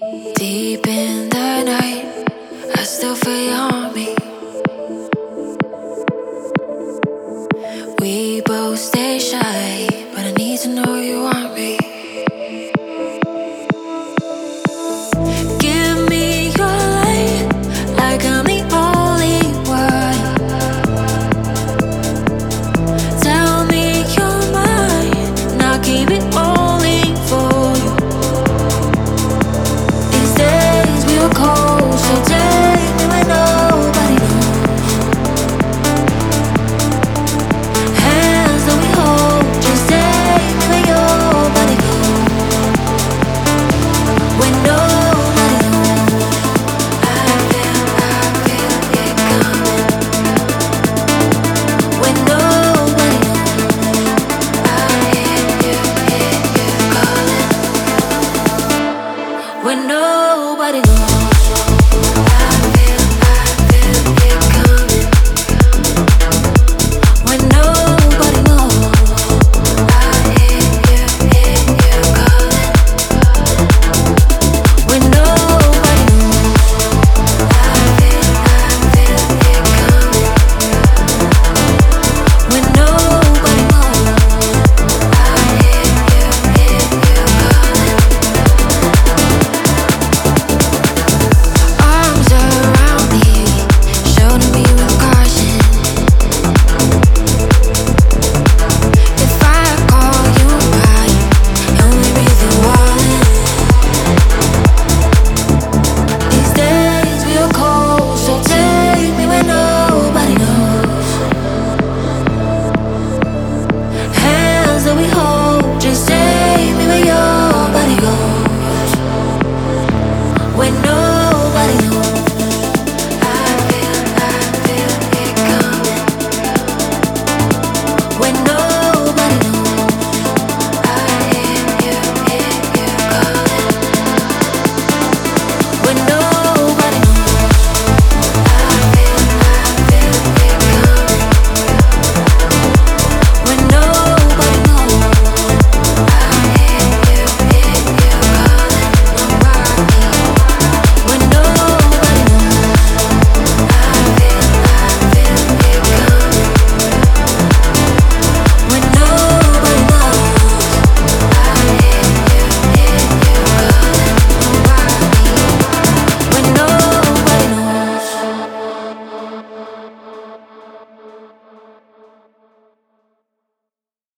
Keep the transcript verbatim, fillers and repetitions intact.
Deep in the night, I still feel you on me. We both stay shy, but I need to know you want me. Give me your light, like I'm the only one. Tell me you're mine, and I'll keep it only for you. These days we are cold, so take me where nobody knows. Hands that we hold, just take me where your body goes. When nobody knows, I feel, I feel it coming. When nobody knows, I hear you, hear you calling. When nobody